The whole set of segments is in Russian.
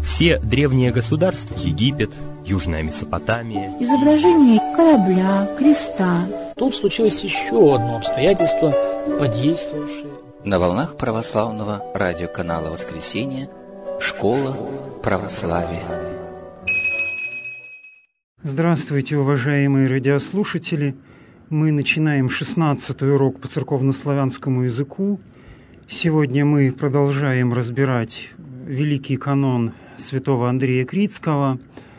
Все древние государства, Египет, Южная Месопотамия. Изображение корабля, креста. Тут случилось еще одно обстоятельство, подействовавшее. На волнах православного радиоканала «Воскресенье» «Школа православия». Здравствуйте, уважаемые радиослушатели! Мы начинаем 16-й урок по церковнославянскому языку. Сегодня мы продолжаем разбирать великий канон святого Андрея Критского.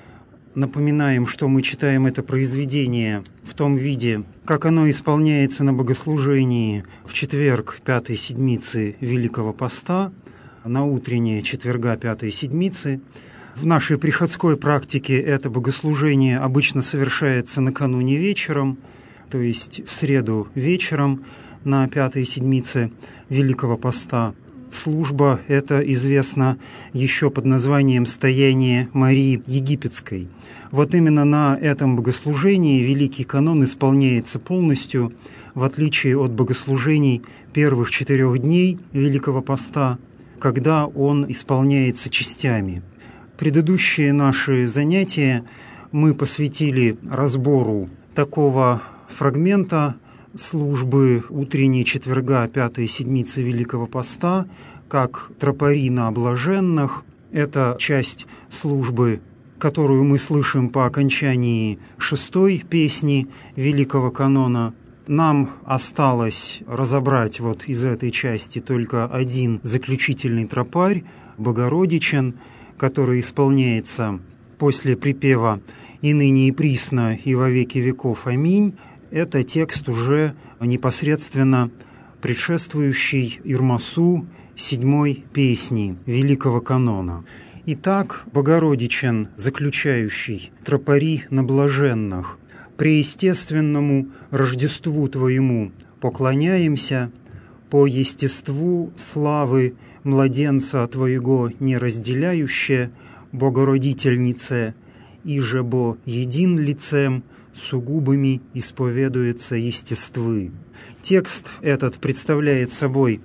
Напоминаем, что мы читаем это произведение в том виде, как оно исполняется на богослужении в четверг Пятой Седмицы Великого Поста, на утреннее четверга Пятой Седмицы. В нашей приходской практике это богослужение обычно совершается накануне вечером, то есть в среду вечером на Пятой Седмице Великого Поста. Служба эта известна еще под названием «Стояние Марии Египетской». Вот именно на этом богослужении Великий канон исполняется полностью, в отличие от богослужений первых 4 дней Великого Поста, когда он исполняется частями. Предыдущие наши занятия мы посвятили разбору такого фрагмента службы утренней четверга Пятой Седмицы Великого Поста, как тропари на блаженных. Это часть службы, которую мы слышим по окончании 6-й песни Великого канона. Нам осталось разобрать вот из этой части только один заключительный тропарь, Богородичен, который исполняется после припева «И ныне и присно, и во веки веков. Аминь». Это текст уже непосредственно предшествующий Ирмасу 7-й песни Великого канона. Итак, Богородичен, заключающий тропари на блаженных, преестественному Рождеству Твоему поклоняемся, по естеству славы младенца Твоего неразделяюще, Богородительнице, иже бо един лицем, сугубыми исповедуется естествы. Текст этот представляет собой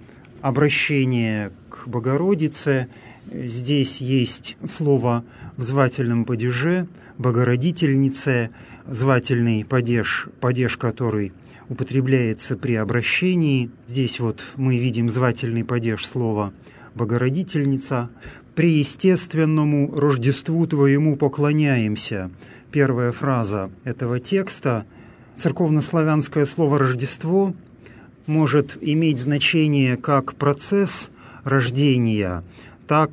обращение к Богородице. Здесь есть слово в звательном падеже «Богородительнице», звательный падеж, который употребляется при обращении. Здесь вот мы видим звательный падеж слова «Богородительница». «Преестественному Рождеству Твоему поклоняемся». Первая фраза этого текста. Церковнославянское слово «Рождество» может иметь значение как процесс рождения, так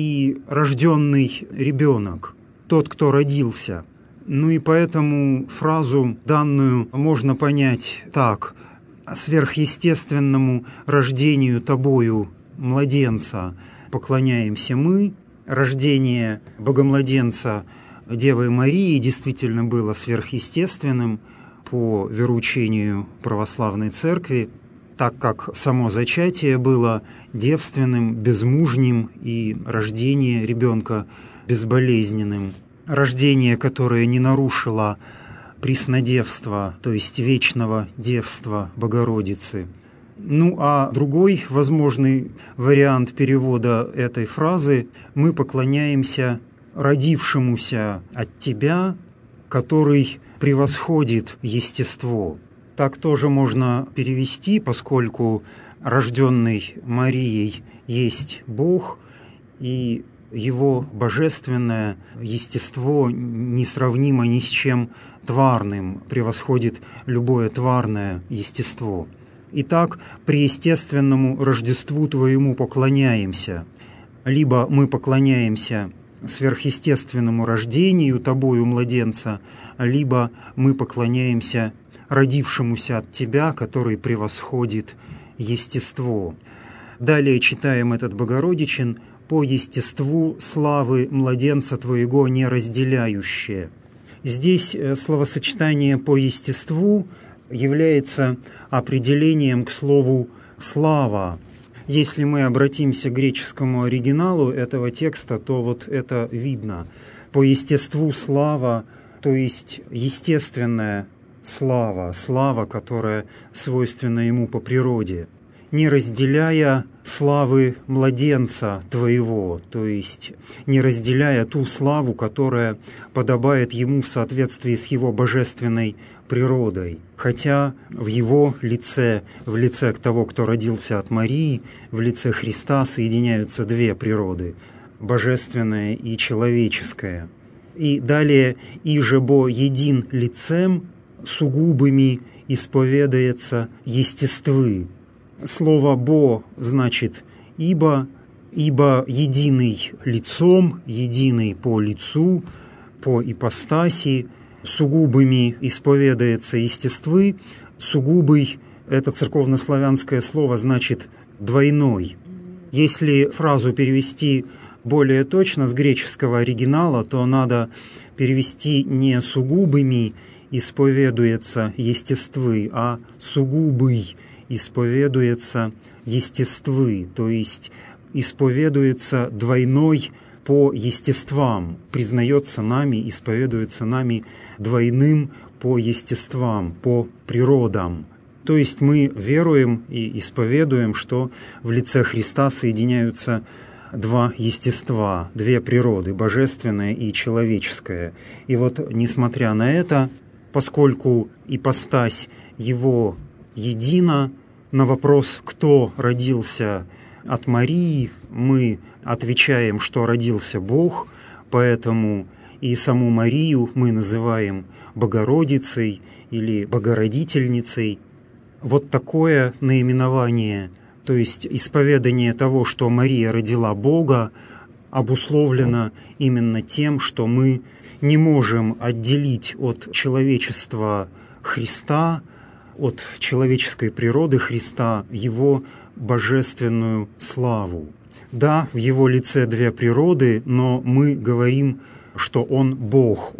и рожденный ребенок, тот, кто родился. Ну и поэтому фразу данную можно понять так: «Сверхъестественному рождению Тобою младенца поклоняемся мы». Рождение Богомладенца Девы Марии действительно было сверхъестественным по вероучению православной церкви, так как само зачатие было девственным, безмужним и рождение ребенка безболезненным. Рождение, которое не нарушило преснодевства, то есть вечного девства Богородицы. Ну а другой возможный вариант перевода этой фразы: «Мы поклоняемся родившемуся от Тебя, который превосходит естество». Так тоже можно перевести, поскольку рожденный Марией есть Бог, и Его божественное естество несравнимо ни с чем тварным, превосходит любое тварное естество. Итак, преестественному Рождеству Твоему поклоняемся. Либо мы поклоняемся сверхъестественному рождению Тобою младенца, либо мы поклоняемся родившемуся от Тебя, который превосходит естество. Далее читаем этот Богородичен: «По естеству славы младенца Твоего неразделяющее». Здесь словосочетание «по естеству» является определением к слову «слава». Если мы обратимся к греческому оригиналу этого текста, то вот это видно. По естеству слава, то есть естественная слава, слава, которая свойственна ему по природе. Не разделяя славы младенца твоего, то есть не разделяя ту славу, которая подобает ему в соответствии с его божественной природой. Хотя в его лице, в лице того, кто родился от Марии, в лице Христа соединяются две природы – божественная и человеческая. И далее «иже бо един лицем сугубыми исповедается естествы». Слово «бо» значит «ибо», ибо единый лицом, единый по лицу, по ипостаси, сугубыми исповедается естествы. Сугубый – это церковнославянское слово, значит «двойной». Если фразу перевести более точно с греческого оригинала, то надо перевести не «сугубыми исповедуется естествы», а «сугубый исповедуется естествы», то есть исповедуется двойной по естествам, признается нами, исповедуется нами двойным по естествам, по природам. То есть мы веруем и исповедуем, что в лице Христа соединяются два естества, две природы, божественная и человеческая. И вот, несмотря на это, поскольку ипостась его едина, на вопрос, кто родился от Марии, мы отвечаем, что родился Бог, поэтому и саму Марию мы называем Богородицей или Богородительницей. Вот такое наименование, то есть исповедание того, что Мария родила Бога, обусловлено именно тем, что мы не можем отделить от человечества Христа, от человеческой природы Христа, его божественную славу. Да, в его лице две природы, но мы говорим, что он Бог,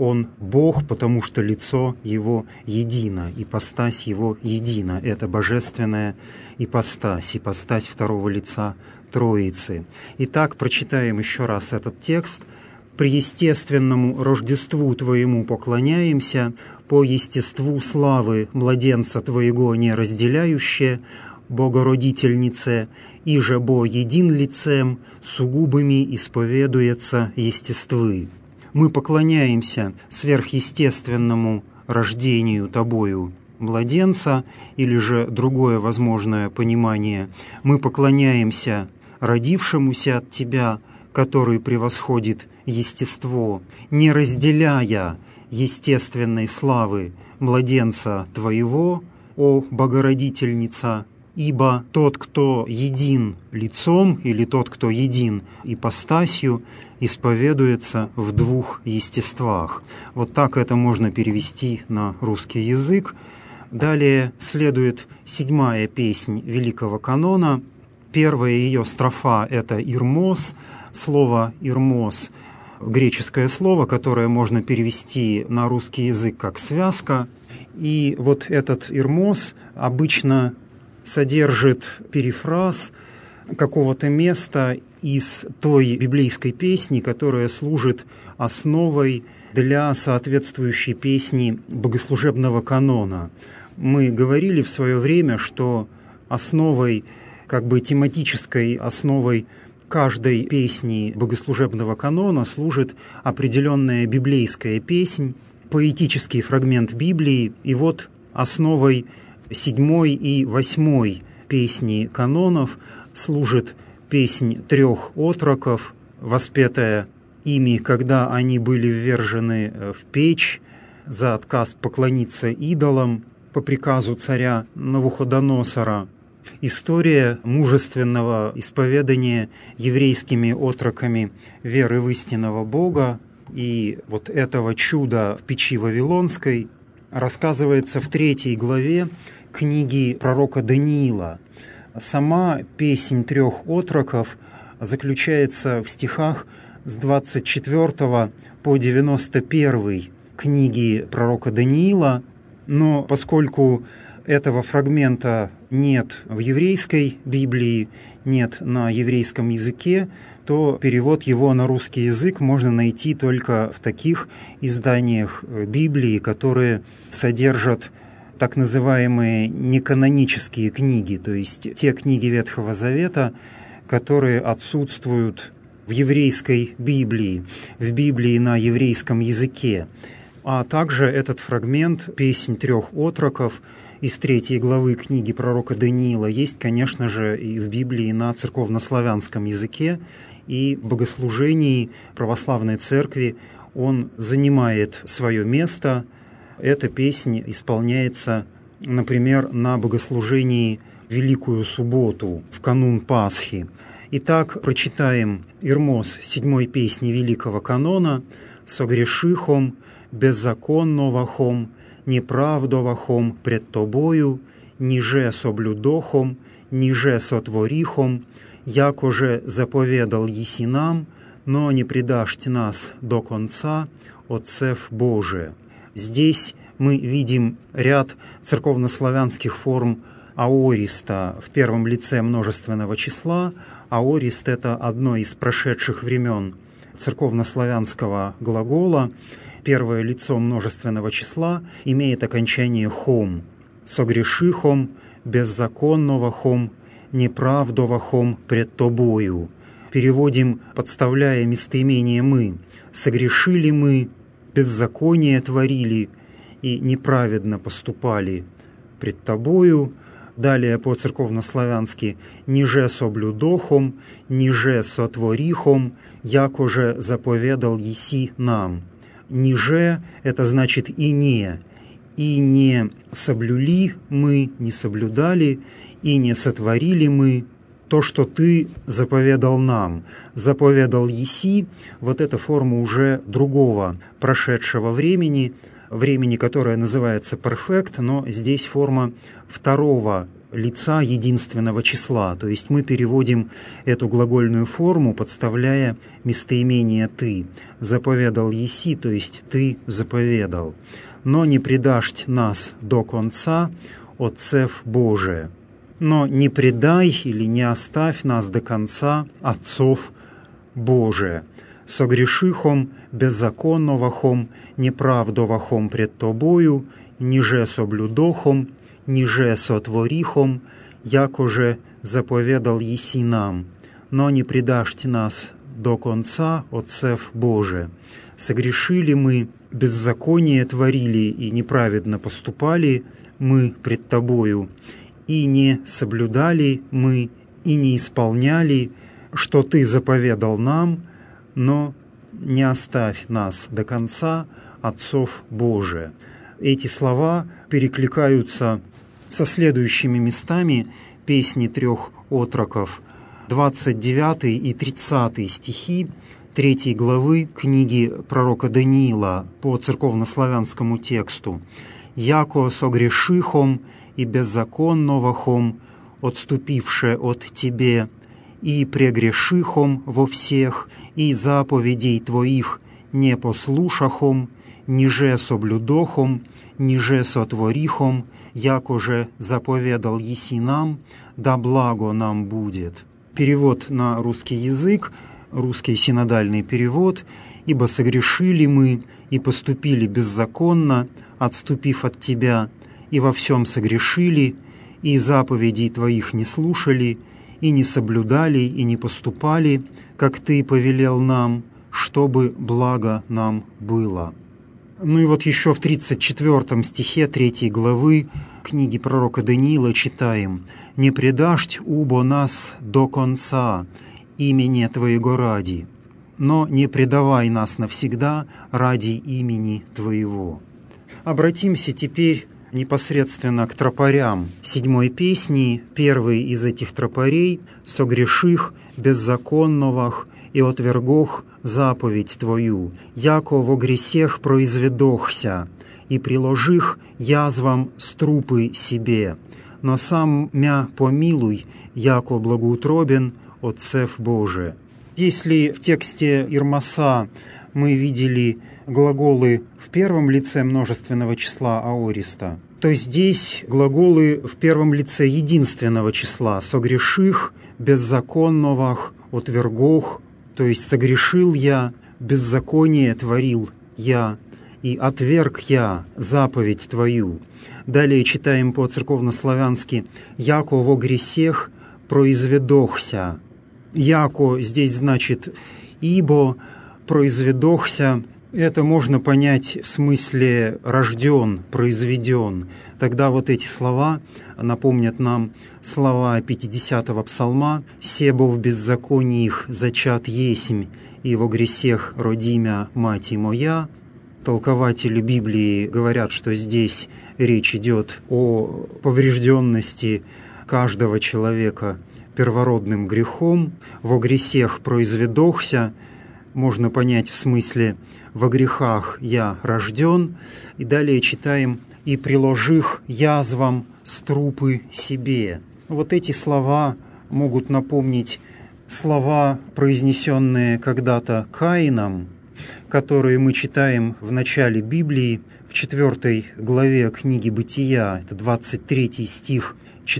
потому что лицо его едино, ипостась его едина. Это божественная ипостась второго лица Троицы. Итак, прочитаем еще раз этот текст. «Преестественному Рождеству Твоему поклоняемся, по естеству славы младенца Твоего не разделяющее, Богородительнице, иже бо един лицем сугубыми исповедуется естествы». Мы поклоняемся сверхъестественному рождению Тобою младенца, или же другое возможное понимание, мы поклоняемся родившемуся от Тебя, который превосходит естество, не разделяя естественной славы младенца Твоего, о Богородительница, ибо тот, кто един лицом, или тот, кто един ипостасью, исповедуется в двух естествах. Вот так это можно перевести на русский язык. Далее следует 7-я песнь Великого канона. Первая ее строфа – это «Ирмос». Слово «ирмос» – греческое слово, которое можно перевести на русский язык как «связка». И вот этот «ирмос» обычно содержит перефраз какого-то места из той библейской песни, которая служит основой для соответствующей песни богослужебного канона. Мы говорили в свое время, что основой, тематической основой каждой песни богослужебного канона служит определенная библейская песнь, поэтический фрагмент Библии, и вот основой 7 и 8 песни канонов служит песнь 3 отроков, воспетая ими, когда они были ввержены в печь за отказ поклониться идолам по приказу царя Навуходоносора. История мужественного исповедания еврейскими отроками веры в истинного Бога и вот этого чуда в печи Вавилонской рассказывается в 3 главе книги пророка Даниила. Сама песнь 3 отроков заключается в стихах с 24 по 91 книги пророка Даниила, но поскольку этого фрагмента нет в еврейской Библии, нет на еврейском языке, то перевод его на русский язык можно найти только в таких изданиях Библии, которые содержат так называемые неканонические книги, то есть те книги Ветхого Завета, которые отсутствуют в еврейской Библии, в Библии на еврейском языке. А также этот фрагмент «Песнь трех отроков» из 3 главы книги пророка Даниила есть, конечно же, и в Библии на церковнославянском языке, и в богослужении православной церкви он занимает свое место. Эта песня исполняется, например, на богослужении Великую Субботу, в канун Пасхи. Итак, прочитаем Ирмос 7 песни Великого канона «Согрешихом, беззаконновахом, неправдовахом пред Тобою, ниже соблюдохом, ниже сотворихом, якоже заповедал еси нам, но не предашь нас до конца, Отцев Боже». Здесь мы видим ряд церковнославянских форм аориста в первом лице множественного числа. Аорист — это одно из прошедших времен церковнославянского глагола. Первое лицо множественного числа имеет окончание «хом». «Согрешихом, беззаконновахом, неправдовахом пред Тобою». Переводим, подставляя местоимение «мы». «Согрешили мы, беззаконие творили и неправедно поступали пред Тобою». Далее по-церковнославянски «ниже соблюдохом, ниже сотворихом, якоже заповедал еси нам». «Ниже» — это значит «и не соблюли мы, не соблюдали, и не сотворили мы то, что Ты заповедал нам». «Заповедал еси» — вот эта форма уже другого прошедшего времени, которое называется перфект, но здесь форма второго лица единственного числа. То есть мы переводим эту глагольную форму, подставляя местоимение «ты». «Заповедал еси», то есть «ты заповедал». «Но не предашь нас до конца, Отцев Боже». «Но не предай или не оставь нас до конца, Отцов Боже». «Согрешихом, беззаконновахом, неправдовахом пред Тобою, ниже соблюдохом, ниже сотворихом, якоже заповедал еси нам, но не предашь нас до конца, Отцев Боже. Согрешили мы, беззаконие творили и неправедно поступали мы пред Тобою, и не соблюдали мы, и не исполняли, что Ты заповедал нам, но не оставь нас до конца, Отцов Боже». Эти слова перекликаются со следующими местами песни трех отроков, 29 и 30 стихи 3 главы книги пророка Даниила по церковнославянскому тексту. «Яко согрешихом и беззаконновахом, отступивше от Тебе, и прегрешихом во всех, и заповедей Твоих не послушахом, ниже соблюдохом, ниже сотворихом, якоже заповедал еси нам, да благо нам будет». Перевод на русский язык, русский синодальный перевод: «Ибо согрешили мы и поступили беззаконно, отступив от Тебя, и во всем согрешили, и заповедей Твоих не слушали, и не соблюдали, и не поступали, как Ты повелел нам, чтобы благо нам было». Ну и вот еще в 34 стихе 3 главы книги пророка Даниила читаем: «Не предашь убо нас до конца, имени Твоего ради, но не предавай нас навсегда ради имени Твоего». Обратимся теперь непосредственно к тропарям 7 песни. Первый из этих тропарей: «Согреших беззаконновах и отвергох заповедь Твою, яко во гресех произведохся, и приложих язвам струпы себе, но сам мя помилуй, яко благоутробен Отцев Боже». Если в тексте Ирмоса мы видели глаголы в первом лице множественного числа аориста, то здесь глаголы в первом лице единственного числа: «согреших, беззаконновах, отвергох», то есть «согрешил я, беззаконие творил я, и отверг я заповедь Твою». Далее читаем по-церковнославянски: «Яко во гресех произведохся». Яко здесь значит «ибо», «произведохся». Это можно понять в смысле «рожден», «произведен». Тогда вот эти слова напомнят нам слова 50-го псалма «Себо в беззаконии их зачат есмь, и во гресех родимя мати моя». Толкователи Библии говорят, что здесь речь идет о поврежденности каждого человека первородным грехом. «Во гресех произведохся» можно понять в смысле «во грехах я рожден». И далее читаем «и приложих язвам струпы себе». Вот эти слова могут напомнить слова, произнесенные когда-то Каином, которые мы читаем в начале Библии, в 4 главе книги «Бытия», это 23 стих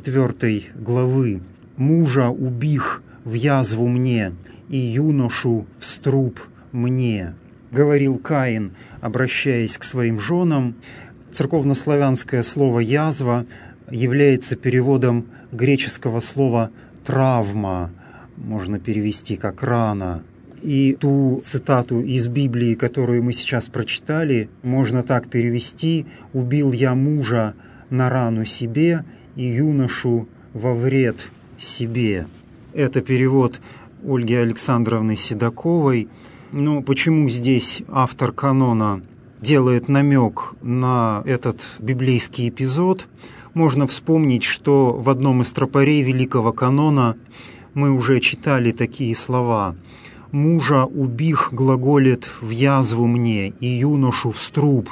4 главы. «Мужа убих в язву мне, и юношу в струп мне», говорил Каин, обращаясь к своим женам. Церковнославянское слово «язва» является переводом греческого слова «травма», можно перевести как «рана». И ту цитату из Библии, которую мы сейчас прочитали, можно так перевести: «Убил я мужа на рану себе и юношу во вред себе». Это перевод Ольги Александровны Седоковой. Но почему здесь автор канона делает намек на этот библейский эпизод? Можно вспомнить, что в одном из тропарей Великого канона мы уже читали такие слова: «Мужа убих глаголет в язву мне, и юношу в струп,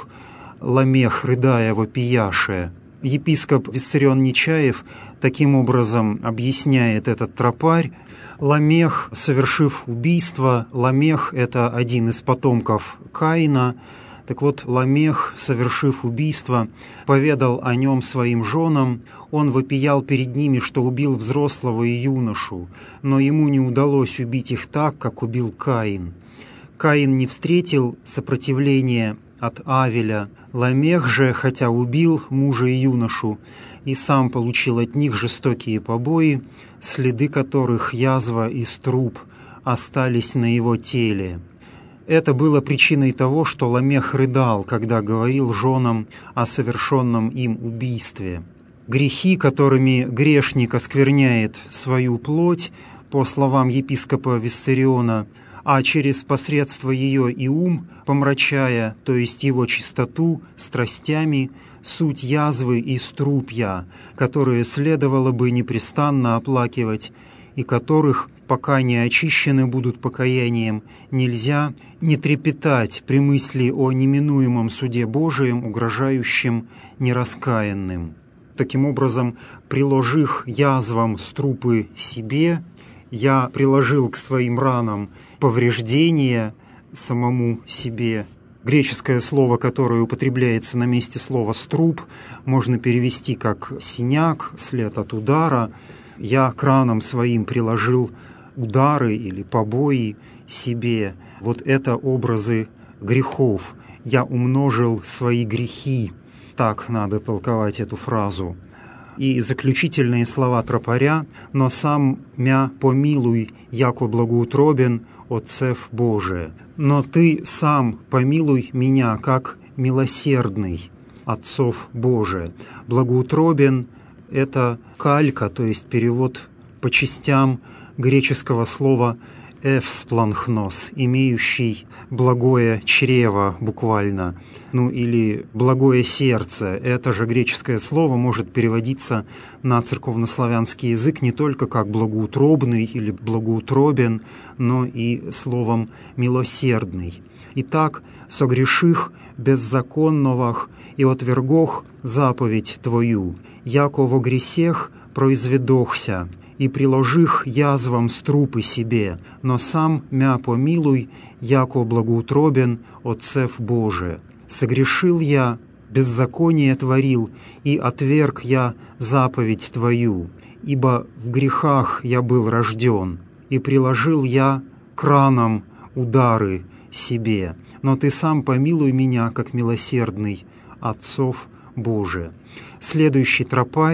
ламех рыдая вопияше». Епископ Виссарион Нечаев таким образом объясняет этот тропарь. Ламех, совершив убийство, Ламех – это один из потомков Каина. Так вот, Ламех, совершив убийство, поведал о нем своим женам. Он вопиял перед ними, что убил взрослого и юношу, но ему не удалось убить их так, как убил Каин. Каин не встретил сопротивления от Авеля. Ламех же, хотя убил мужа и юношу, и сам получил от них жестокие побои, следы которых язва и струп остались на его теле. Это было причиной того, что Ламех рыдал, когда говорил женам о совершенном им убийстве. Грехи, которыми грешник оскверняет свою плоть, по словам епископа Виссариона, а через посредство ее и ум, помрачая, то есть его чистоту, страстями, суть язвы и струпья, которые следовало бы непрестанно оплакивать, и которых, пока не очищены будут покаянием, нельзя не трепетать при мысли о неминуемом суде Божием, угрожающем нераскаянным. Таким образом, приложих язвам струпы себе, я приложил к своим ранам повреждения самому себе. Греческое слово, которое употребляется на месте слова «струп», можно перевести как «синяк», «след от удара». Я к ранам своим приложил удары или побои себе. Вот это образы грехов. Я умножил свои грехи. Так надо толковать эту фразу. И заключительные слова тропаря: «Но сам мя помилуй, яко благоутробен Отцев Божие». «Но ты сам помилуй меня, как милосердный Отцов Божие». Благоутробен – это калька, то есть перевод по частям греческого слова «эвспланхнос», имеющий благое чрево буквально, или благое сердце. Это же греческое слово может переводиться на церковнославянский язык не только как благоутробный или благоутробен, но и словом милосердный. Итак, согреших беззаконновах и отвергох заповедь Твою, яко во гресех произведохся, и приложих язвам струпы себе, но сам мя помилуй, яко благоутробен Отцев Божие. Согрешил я, беззаконие творил, и отверг я заповедь Твою, ибо в грехах я был рожден, и приложил я к ранам удары себе, но Ты сам помилуй меня, как милосердный Отцов Божие». Следующий тропарь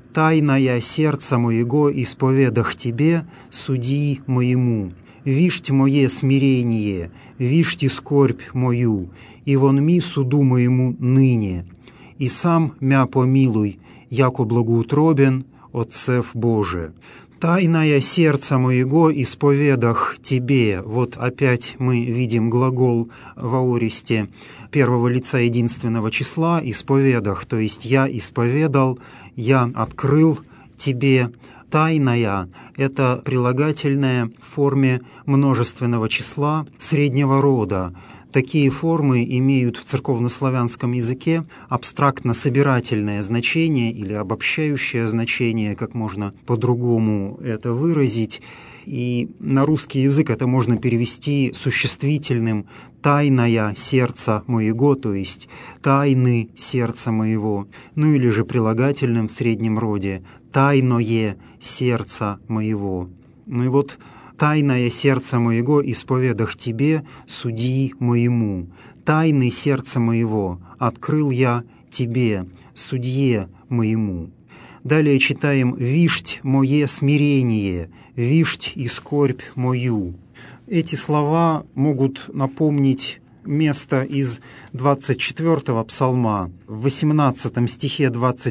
Тайная сердца моего исповедах Тебе, суди моему. Вишьте мое смирение, вишьте скорбь мою, и вон ми суду моему ныне. И сам мя помилуй, яко благоутробен Отцев Боже. Тайное сердца моего исповедах Тебе. Вот опять мы видим глагол в аористе первого лица единственного числа, исповедах, то есть я исповедал, я открыл Тебе. Тайная — это прилагательное в форме множественного числа среднего рода. Такие формы имеют в церковнославянском языке абстрактно-собирательное значение или обобщающее значение, как можно по-другому это выразить. И на русский язык это можно перевести существительным «тайная сердца моего», то есть «тайны сердца моего», ну или же прилагательным в среднем роде «тайное сердца моего». Ну и вот «тайное сердце моего исповедах Тебе, суди моему». «Тайны сердца моего открыл я Тебе, судье моему». Далее читаем «вишть мое смирение, вишть и скорбь мою». Эти слова могут напомнить место из 24-го псалма. В 18 стихе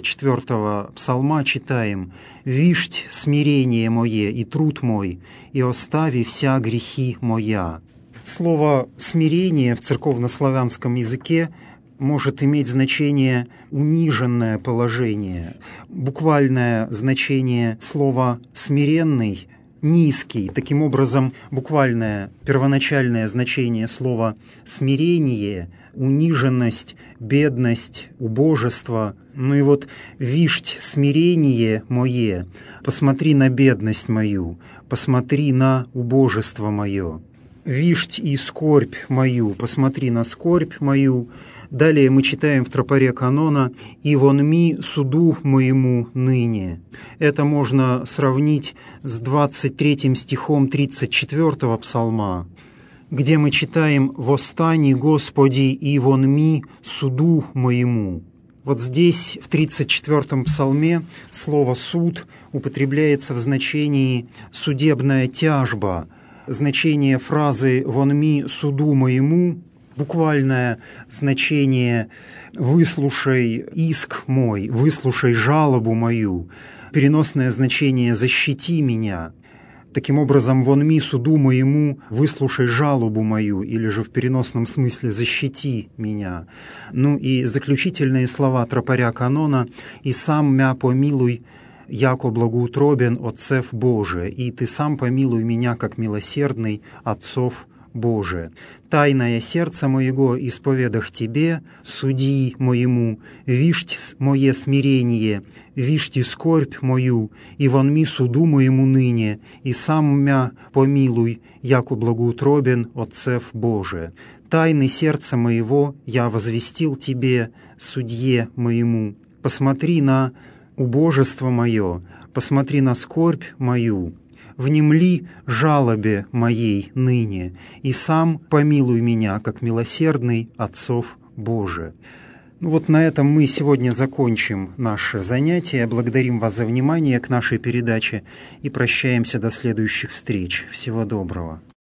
24-го псалма читаем «Вишть смирение мое и труд мой, и остави вся грехи моя». Слово «смирение» в церковнославянском языке может иметь значение «униженное положение». Буквальное значение слова «смиренный» — «низкий». Таким образом, буквальное первоначальное значение слова «смирение» — униженность, бедность, убожество. Ну и вот «вишть смирение мое», посмотри на бедность мою, посмотри на убожество мое. «Вишть и скорбь мою, посмотри на скорбь мою». Далее мы читаем в тропаре канона «И вон ми суду моему ныне». Это можно сравнить с 23 стихом 34-го псалма, где мы читаем «Восстани, Господи, и вон ми суду моему». Вот здесь, в 34-м псалме, слово «суд» употребляется в значении «судебная тяжба». Значение фразы «вон ми суду моему» буквальное значение «выслушай иск мой», «выслушай жалобу мою», переносное значение «защити меня». Таким образом, «вон ми суду моему, выслушай жалобу мою», или же в переносном смысле «защити меня». Ну и заключительные слова тропаря канона «И сам мя помилуй, яко благоутробен Отцев Боже, и Ты сам помилуй меня, как милосердный Отцов Боже. Тайное сердце моего исповедах Тебе, суди моему, вишть мое смирение, вишть скорбь мою, и вон ми суду моему ныне, и сам мя помилуй, яко благоутробен Отцев Боже. Тайны сердца моего я возвестил Тебе, судье моему. Посмотри на убожество мое, посмотри на скорбь мою. Внемли жалобе моей ныне, и сам помилуй меня, как милосердный Отцов Боже». Ну вот на этом мы сегодня закончим наше занятие. Благодарим вас за внимание к нашей передаче и прощаемся до следующих встреч. Всего доброго.